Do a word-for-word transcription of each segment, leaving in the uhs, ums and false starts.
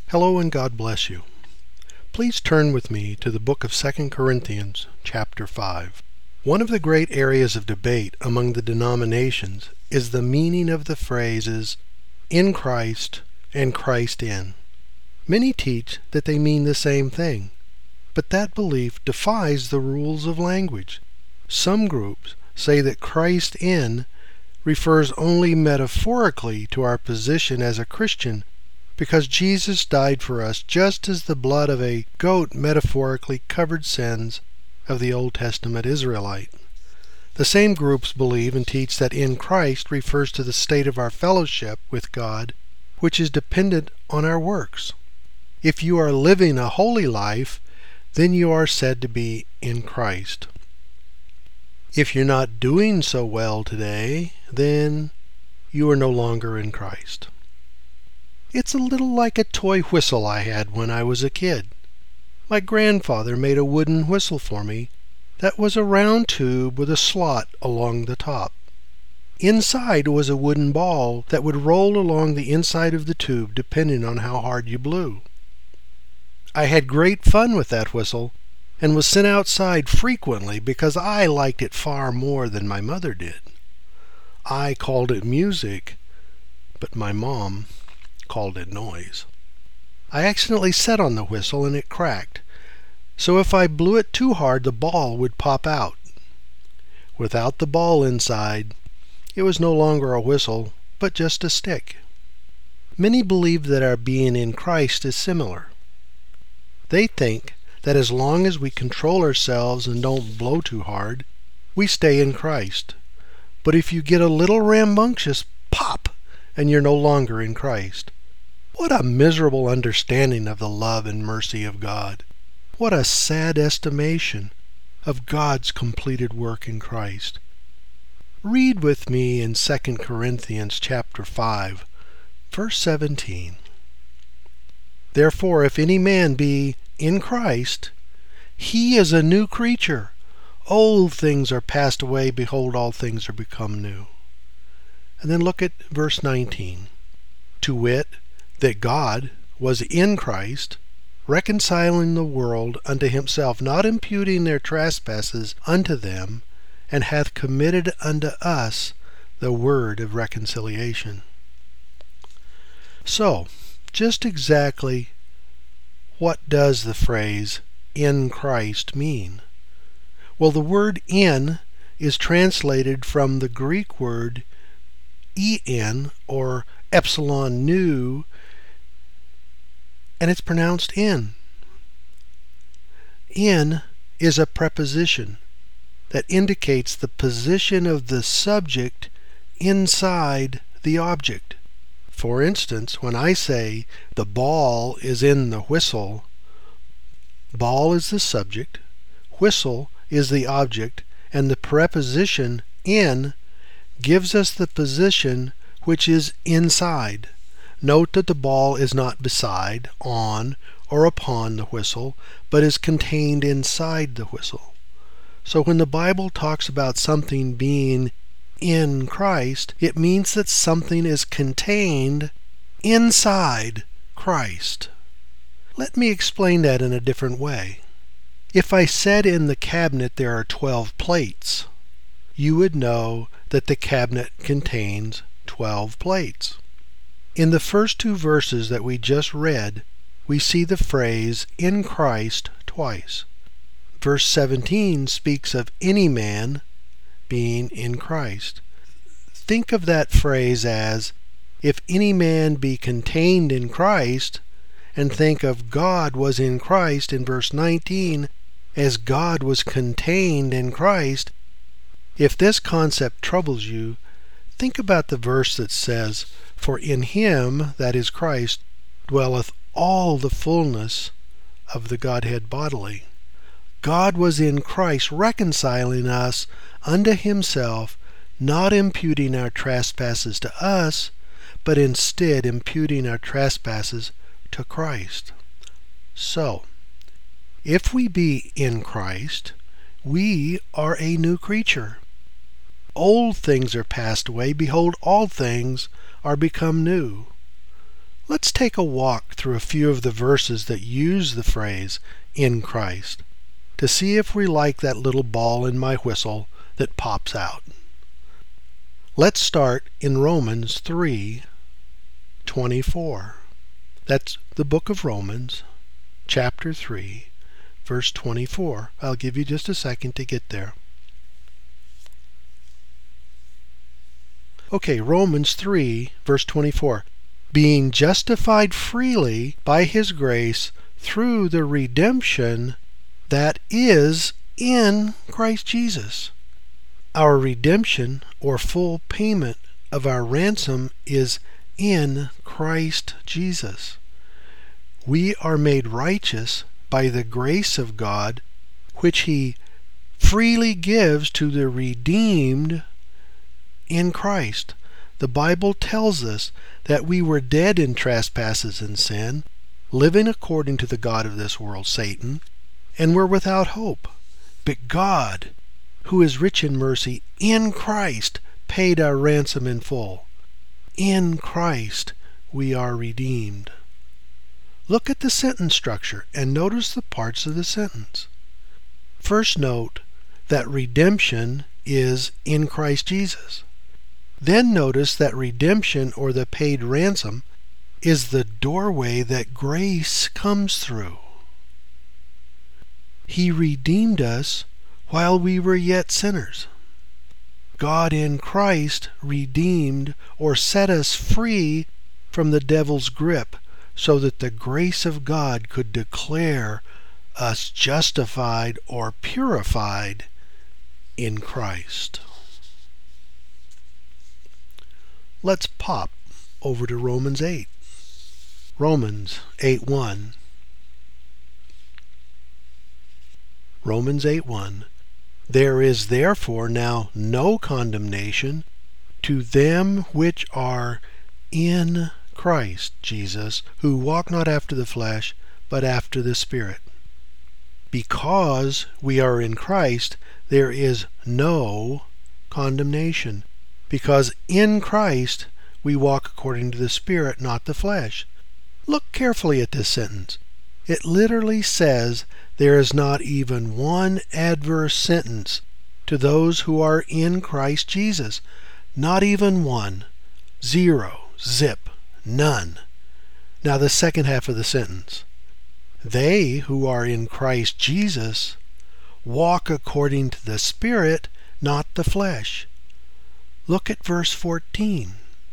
Hello and God bless you. Please turn with me to the book of Second Corinthians, chapter five. One of the great areas of debate among the denominations is the meaning of the phrases "in Christ" and "Christ in." Many teach that they mean the same thing, but that belief defies the rules of language. Some groups say that "Christ in" refers only metaphorically to our position as a Christian, because Jesus died for us just as the blood of a goat metaphorically covered sins of the Old Testament Israelite. The same groups believe and teach that "in Christ" refers to the state of our fellowship with God, which is dependent on our works. If you are living a holy life, then you are said to be in Christ. If you're not doing so well today, then you are no longer in Christ. It's a little like a toy whistle I had when I was a kid. My grandfather made a wooden whistle for me that was a round tube with a slot along the top. Inside was a wooden ball that would roll along the inside of the tube depending on how hard you blew. I had great fun with that whistle and was sent outside frequently because I liked it far more than my mother did. I called it music, but my mom called it noise. I accidentally set on the whistle and it cracked, so if I blew it too hard the ball would pop out. Without the ball inside, it was no longer a whistle, but just a stick. Many believe that our being in Christ is similar. They think that as long as we control ourselves and don't blow too hard, we stay in Christ. But if you get a little rambunctious, pop, and you're no longer in Christ. What a miserable understanding of the love and mercy of God. What a sad estimation of God's completed work in Christ. Read with me in Second Corinthians chapter five, verse seventeen. Therefore, if any man be in Christ, he is a new creature. Old things are passed away, behold, all things are become new. And then look at verse nineteen. To wit, that God was in Christ, reconciling the world unto himself, not imputing their trespasses unto them, and hath committed unto us the word of reconciliation. So, just exactly what does the phrase "in Christ" mean? Well, the word "in" is translated from the Greek word en, or epsilon nu, and it's pronounced in. In is a preposition that indicates the position of the subject inside the object. For instance, when I say the ball is in the whistle, ball is the subject, whistle is the object, and the preposition in gives us the position which is inside. Note that the ball is not beside, on, or upon the whistle, but is contained inside the whistle. So when the Bible talks about something being in Christ, it means that something is contained inside Christ. Let me explain that in a different way. If I said in the cabinet there are twelve plates, you would know that the cabinet contains twelve plates. In the first two verses that we just read, we see the phrase "in Christ" twice. Verse seventeen speaks of any man being in Christ. Think of that phrase as, "if any man be contained in Christ," and think of "God was in Christ" in verse nineteen as "God was contained in Christ." If this concept troubles you, think about the verse that says, "For in him," that is Christ, "dwelleth all the fullness of the Godhead bodily." God was in Christ reconciling us unto himself, not imputing our trespasses to us, but instead imputing our trespasses to Christ. So, if we be in Christ, we are a new creature. Old things are passed away, behold, all things are become new. Let's take a walk through a few of the verses that use the phrase "in Christ" to see if we like that little ball in my whistle that pops out. Let's start in Romans three twenty-four. That's the book of Romans, chapter three, verse twenty-four. I'll give you just a second to get there. Okay, Romans three, verse twenty-four. Being justified freely by his grace through the redemption that is in Christ Jesus. Our redemption, or full payment of our ransom, is in Christ Jesus. We are made righteous by the grace of God, which he freely gives to the redeemed in Christ. The Bible tells us that we were dead in trespasses and sin, living according to the god of this world, Satan, and were without hope. But God, who is rich in mercy, in Christ paid our ransom in full. In Christ we are redeemed. Look at the sentence structure and notice the parts of the sentence. First, note that redemption is in Christ Jesus. Then notice that redemption, or the paid ransom, is the doorway that grace comes through. He redeemed us while we were yet sinners. God in Christ redeemed or set us free from the devil's grip so that the grace of God could declare us justified or purified in Christ. Let's pop over to Romans eight. Romans eight one. Romans eight one. There is therefore now no condemnation to them which are in Christ Jesus, who walk not after the flesh, but after the Spirit. Because we are in Christ, there is no condemnation, because in Christ we walk according to the Spirit, not the flesh. Look carefully at this sentence. It literally says there is not even one adverse sentence to those who are in Christ Jesus. Not even one. Zero. Zip. None. Now the second half of the sentence. They who are in Christ Jesus walk according to the Spirit, not the flesh. Look at verse fourteen.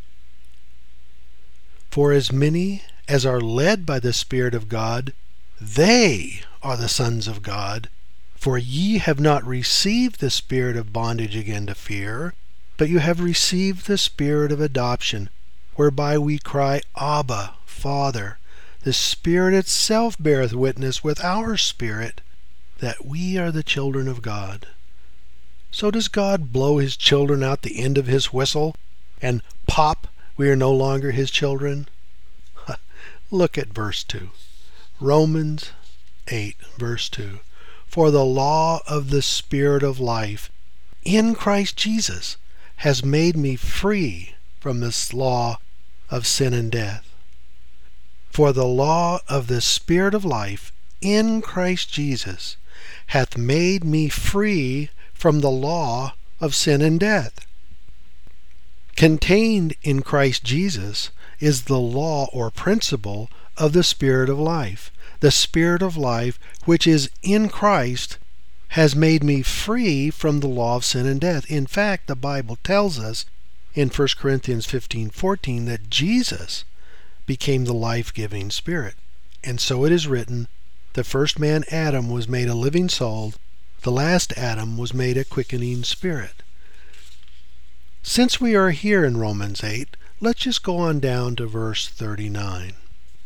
For as many as are led by the Spirit of God, they are the sons of God. For ye have not received the spirit of bondage again to fear, but you have received the Spirit of adoption, whereby we cry, Abba, Father. The Spirit itself beareth witness with our spirit that we are the children of God. So does God blow his children out the end of his whistle, and pop, we are no longer his children? Look at verse two. Romans eight, verse two. For the law of the Spirit of life in Christ Jesus has made me free from this law of sin and death. For the law of the Spirit of life in Christ Jesus hath made me free from the law of sin and death. Contained in Christ Jesus is the law or principle of the Spirit of life. The Spirit of life, which is in Christ, has made me free from the law of sin and death. In fact, the Bible tells us in First Corinthians fifteen fourteen that Jesus became the life-giving Spirit. And so it is written, the first man, Adam, was made a living soul. The last Adam was made a quickening spirit. Since we are here in Romans eight, let's just go on down to verse thirty-nine.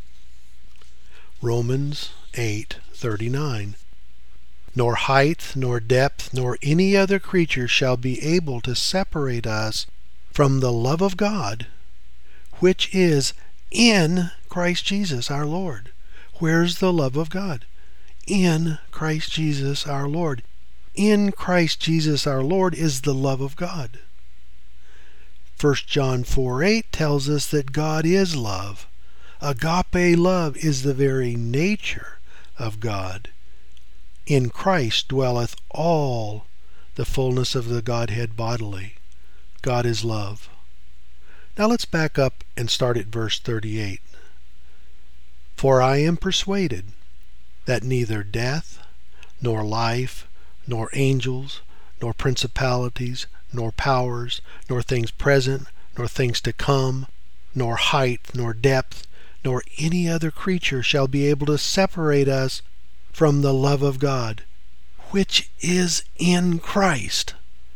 Romans eight thirty-nine. Nor height, nor depth, nor any other creature shall be able to separate us from the love of God, which is in Christ Jesus our Lord. Where's the love of God? In Christ Jesus our Lord. In Christ Jesus our Lord is the love of God. First John four eight tells us that God is love. Agape love is the very nature of God. In Christ dwelleth all the fullness of the Godhead bodily. God is love. Now let's back up and start at verse thirty-eight. For I am persuaded that neither death, nor life, nor angels, nor principalities, nor powers, nor things present, nor things to come, nor height, nor depth, nor any other creature shall be able to separate us from the love of God, which is in Christ.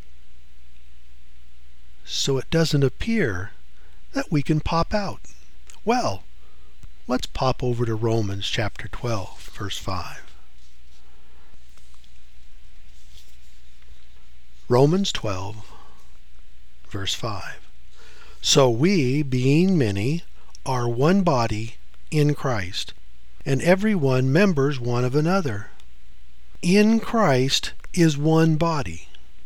So it doesn't appear that we can pop out. Well, let's pop over to Romans chapter twelve, verse five. Romans twelve, verse five. So we, being many, are one body in Christ, and every one members one of another. In Christ is one body.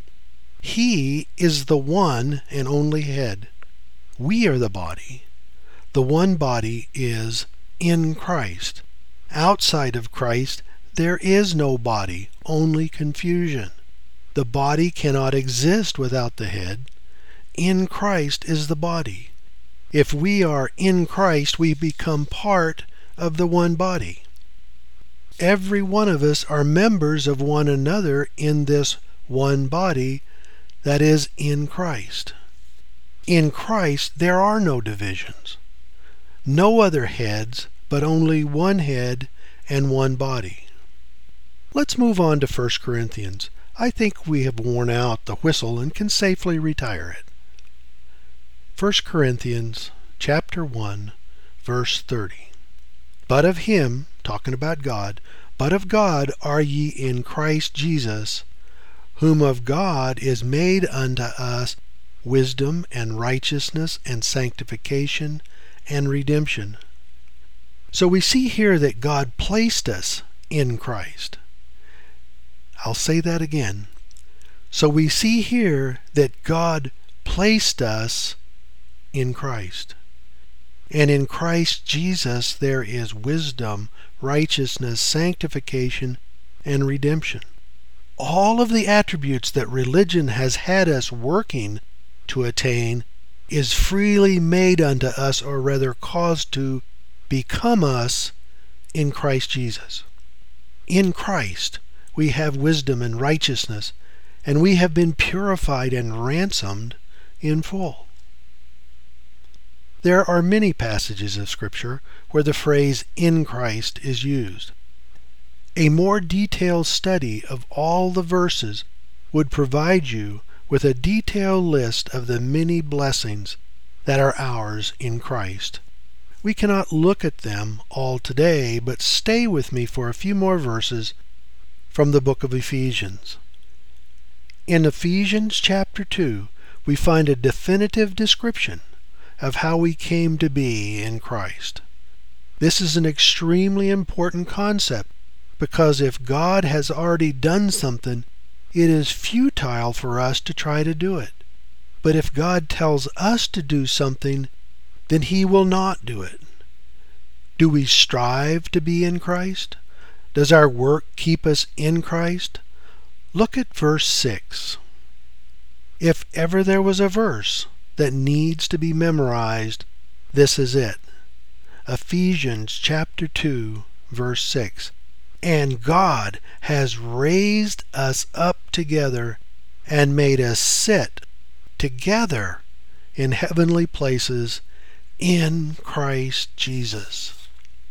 He is the one and only head. We are the body. The one body is in Christ. Outside of Christ, there is no body, only confusion. The body cannot exist without the head. In Christ is the body. If we are in Christ, we become part of the one body. Every one of us are members of one another in this one body that is in Christ. In Christ there are no divisions, no other heads, but only one head and one body. Let's move on to First Corinthians. I think we have worn out the whistle and can safely retire it. First Corinthians chapter one, verse thirty. But of him, talking about God, but of God are ye in Christ Jesus, whom of God is made unto us wisdom and righteousness and sanctification and redemption. So we see here that God placed us in Christ. I'll say that again. So we see here that God placed us in Christ. And in Christ Jesus there is wisdom, righteousness, sanctification, and redemption. All of the attributes that religion has had us working to attain is freely made unto us, or rather caused to become us in Christ Jesus. In Christ we have wisdom and righteousness, and we have been purified and ransomed in full. There are many passages of Scripture where the phrase "in Christ" is used. A more detailed study of all the verses would provide you with a detailed list of the many blessings that are ours in Christ. We cannot look at them all today, but stay with me for a few more verses from the book of Ephesians. In Ephesians chapter two, we find a definitive description of how we came to be in Christ. This is an extremely important concept, because if God has already done something, it is futile for us to try to do it. But if God tells us to do something, then He will not do it. Do we strive to be in Christ? Does our work keep us in Christ? Look at verse six. If ever there was a verse that needs to be memorized, this is it. Ephesians chapter two, verse six. And God has raised us up together and made us sit together in heavenly places in Christ Jesus.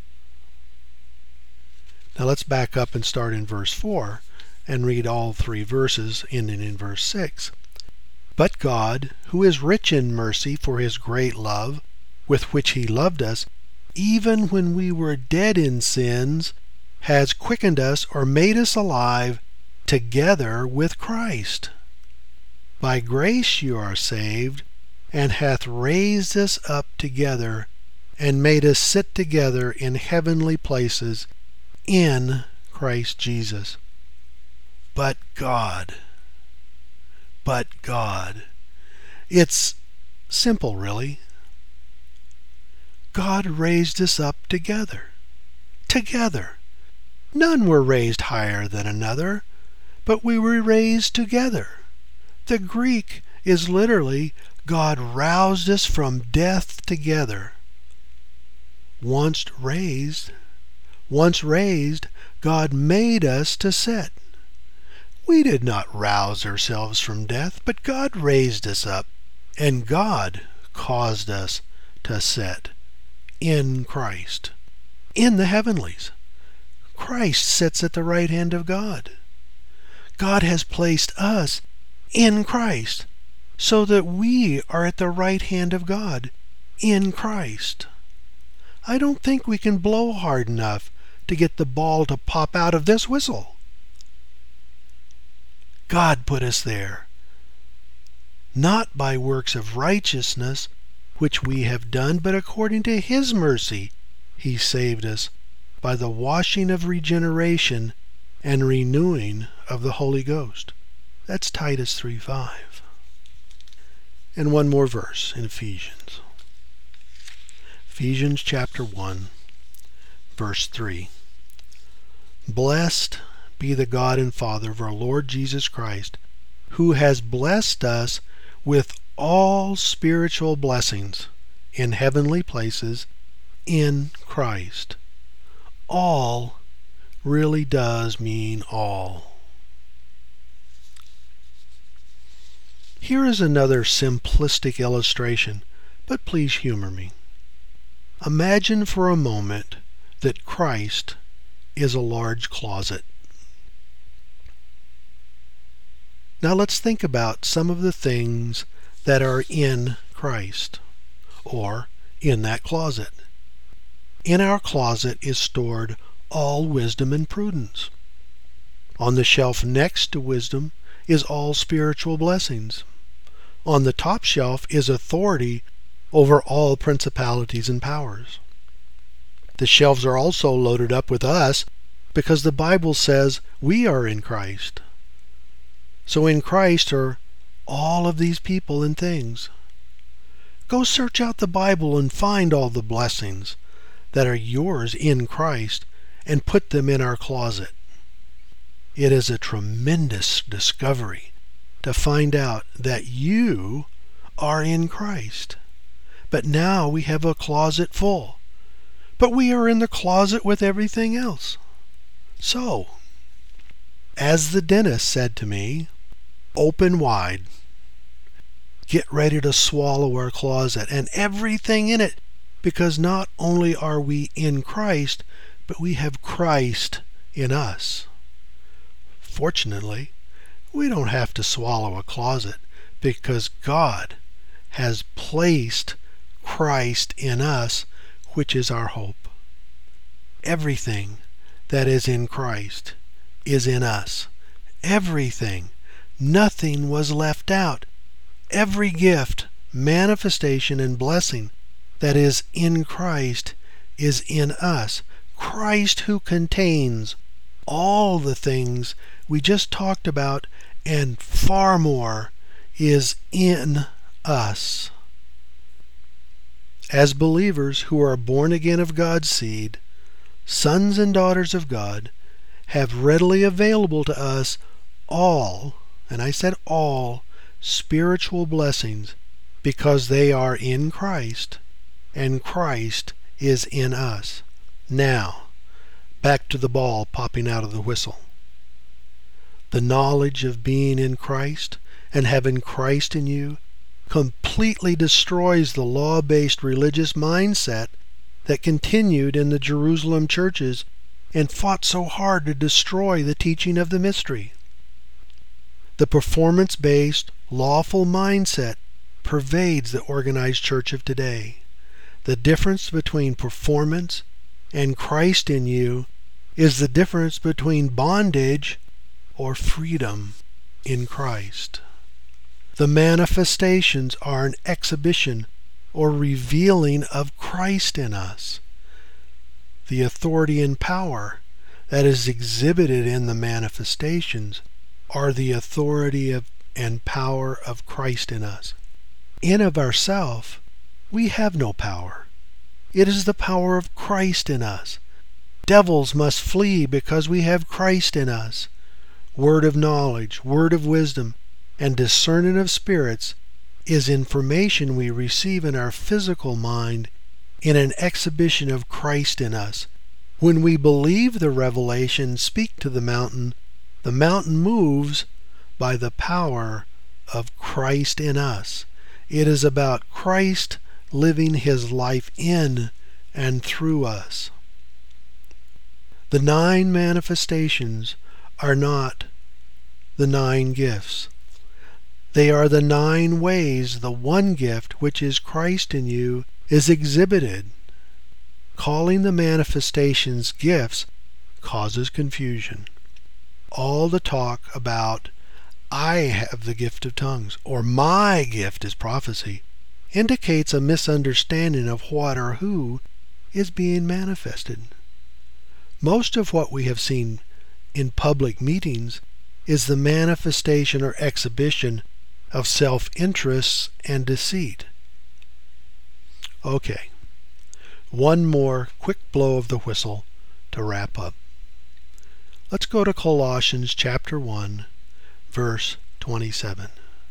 Now let's back up and start in verse four and read all three verses ending in verse six. But God, who is rich in mercy for His great love, with which He loved us, even when we were dead in sins, has quickened us or made us alive together with Christ. By grace you are saved, and hath raised us up together, and made us sit together in heavenly places in Christ Jesus. But God... But God. It's simple, really. God raised us up together. Together. None were raised higher than another, but we were raised together. The Greek is literally, God roused us from death together. Once raised, once raised, God made us to sit. We did not rouse ourselves from death, but God raised us up, and God caused us to sit in Christ, in the heavenlies. Christ sits at the right hand of God. God has placed us in Christ so that we are at the right hand of God in Christ. I don't think we can blow hard enough to get the ball to pop out of this whistle. God put us there, not by works of righteousness which we have done, but according to His mercy He saved us by the washing of regeneration and renewing of the Holy Ghost. That's Titus three five. And one more verse in Ephesians. Ephesians chapter one, verse three. Blessed be the God and Father of our Lord Jesus Christ, who has blessed us with all spiritual blessings in heavenly places in Christ. All really does mean all. Here is another simplistic illustration, but please humor me. Imagine for a moment that Christ is a large closet. Now let's think about some of the things that are in Christ, or in that closet. In our closet is stored all wisdom and prudence. On the shelf next to wisdom is all spiritual blessings. On the top shelf is authority over all principalities and powers. The shelves are also loaded up with us because the Bible says we are in Christ. So in Christ are all of these people and things. Go search out the Bible and find all the blessings that are yours in Christ and put them in our closet. It is a tremendous discovery to find out that you are in Christ. But now we have a closet full. But we are in the closet with everything else. So, as the dentist said to me, open wide. Get ready to swallow our closet and everything in it, because not only are we in Christ, but we have Christ in us. Fortunately, we don't have to swallow a closet because God has placed Christ in us, which is our hope. Everything that is in Christ is in us. Everything. Nothing was left out. Every gift, manifestation, and blessing that is in Christ is in us. Christ, who contains all the things we just talked about and far more, is in us. As believers who are born again of God's seed, sons and daughters of God, have readily available to us all, and I said all, spiritual blessings because they are in Christ and Christ is in us. Now, back to the ball popping out of the whistle. The knowledge of being in Christ and having Christ in you completely destroys the law-based religious mindset that continued in the Jerusalem churches and fought so hard to destroy the teaching of the mystery. The performance-based, lawful mindset pervades the organized church of today. The difference between performance and Christ in you is the difference between bondage or freedom in Christ. The manifestations are an exhibition or revealing of Christ in us. The authority and power that is exhibited in the manifestations are the authority of and power of Christ in us. In of ourselves, we have no power. It is the power of Christ in us. Devils must flee because we have Christ in us. Word of knowledge, word of wisdom, and discerning of spirits is information we receive in our physical mind in an exhibition of Christ in us. When we believe the revelation, speak to the mountain, the mountain moves by the power of Christ in us. It is about Christ living his life in and through us. The nine manifestations are not the nine gifts. They are the nine ways the one gift, which is Christ in you, is exhibited. Calling the manifestations gifts causes confusion. All the talk about I have the gift of tongues or my gift is prophecy indicates a misunderstanding of what or who is being manifested. Most of what we have seen in public meetings is the manifestation or exhibition of self-interests and deceit. Okay, one more quick blow of the whistle to wrap up. Let's go to Colossians chapter one, verse twenty-seven.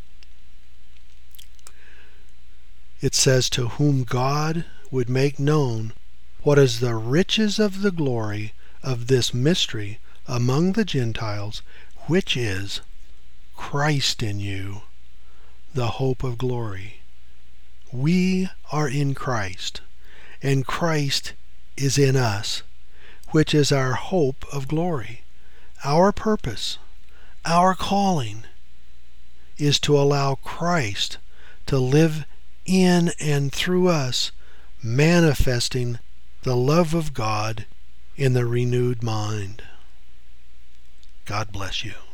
It says, "To whom God would make known what is the riches of the glory of this mystery among the Gentiles, which is Christ in you, the hope of glory." We are in Christ, and Christ is in us, which is our hope of glory. Our purpose, our calling, is to allow Christ to live in and through us, manifesting the love of God in the renewed mind. God bless you.